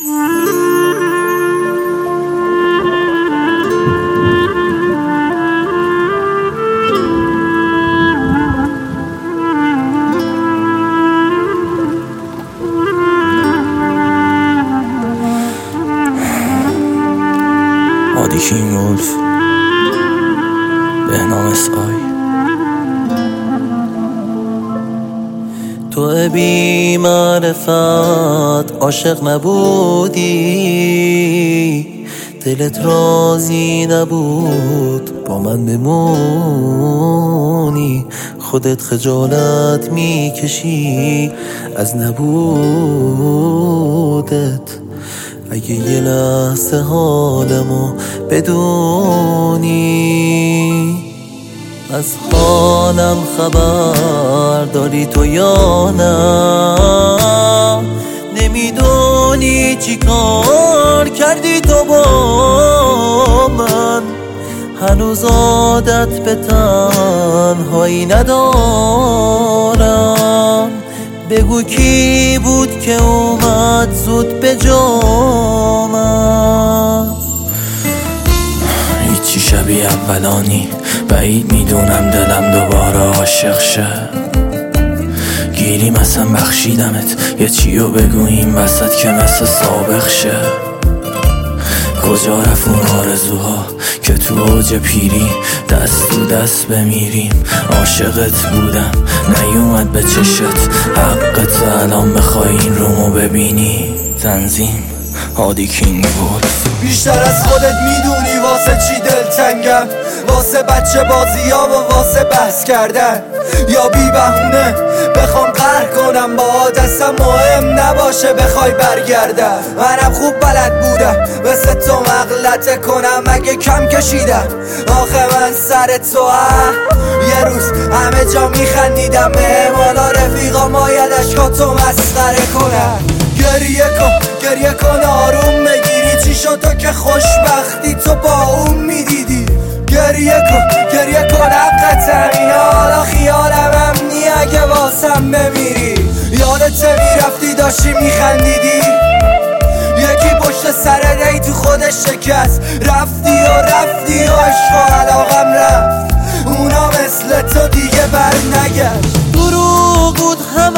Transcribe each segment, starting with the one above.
هادی کینگ ولف، بهنام SI. تو بی معرفت عاشق نبودی، دلت راضی نبود با من بمونی، خودت خجالت میکشی از نبودت. اگه یه لحظه حالمو بدونی، از حالم خبر داری تو یا نه؟ نمیدونی چی کار کردی تو با من، هنوز عادت به تنهایی ندارم. بگو کی بود که اومد زود به جامم. هیچی شبیه اولانی، بعید میدونم دلم دوباره عاشق شه. گیریم اصلا بخشیدمت، یه چیو بگو این وسط که مثل سابق شه. کجا رفت اون آرزوها که تو اوج پیری دست تو دست بمیریم؟ عاشقت بودم نیومد به چشت، حقت الان بخوای این رومو ببینی. تنظیم هادی کینگ ولف. بیشتر از خودت میدونی واسه چی دلتنگم، واسه بچه بازی ها و واسه بحث کردن، یا بی بهونه بخوام قهر کنم با دستم مهم نباشه بخوای برگردم. منم خوب بلد بودم مثل تو مغلطه کنم اگه کم کشیدم. آخه من سر تو یه روز همه جا میخندیدم، مهمانا رفیقا باید اشکاتو مسخره کنم. گریه کن آروم بگیری، چی شد تو که خوشبختی تو با اون میدیدی؟ گریه کن حقت همینه، حالا خیالم امنی اگه واسم بمیری. یادت میرفتی داشتی میخندیدی، یکی پشت سر ری تو خودش شکست، رفتی و عشق و علاقم رفت، اونا مثل تو دیگه بر نگشت. دروغ بود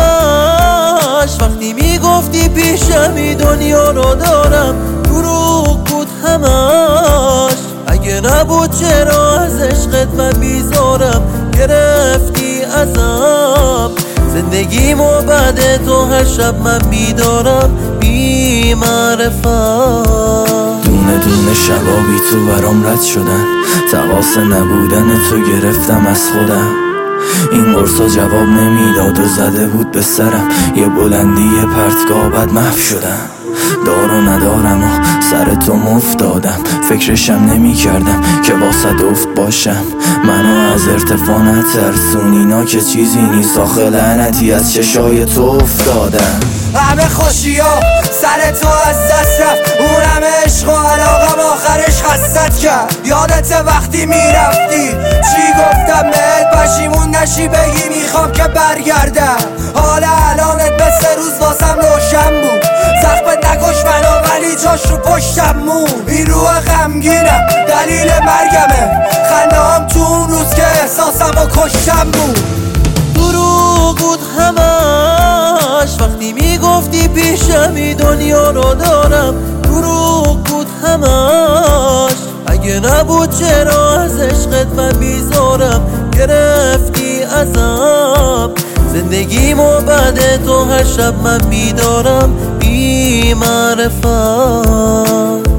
همش وقتی میگفتی پیشمی دنیا رو دارم، دروغ بود همش. اگه نبود چرا از عشقت من بیزارم؟ گرفتی ازم زندگیمو بعد تو هر شب من بیدارم بی معرفت. دونه دونه شبا بی تو برام رد شدن، تقاص نبودن تو گرفتم از خودم. این قرصا جواب نمیداد و زده بود به سرم، یه بلندی پرتگاه بد محو شدم. دارو ندارم و سر تو مفت دادم، فکرشم نمی کردم که واسه افت باشم. منو از ارتفاع نترسون، اینا که چیزی نیست آخه لعنتی از چشای تو افتادم. همه خوشی ها سر تو از دست رفت، اون همه عشق و علاقم آخرش حسرت کرد. یادت وقتی میرفتی چی گفتم بهت؟ پشیمون نشی بگی میخوام که برگردم. حالا الانت مثل روز واسم روشن بود، زخمت نکش منو ولی جاش رو پشتم مون. این روح غمگینم دلیل مرگمه، خنده هم تو اون روز که احساسم و کشتم بود. دروغ بود همش وقتی میگفتی پیشمی دنیا رو دارم، دروغ بود همش. اگه نبود چرا از عشقت من بیزارم؟ گرفتی ازم زندگیمو بعد تو هر شب من بیدارم بی معرفت.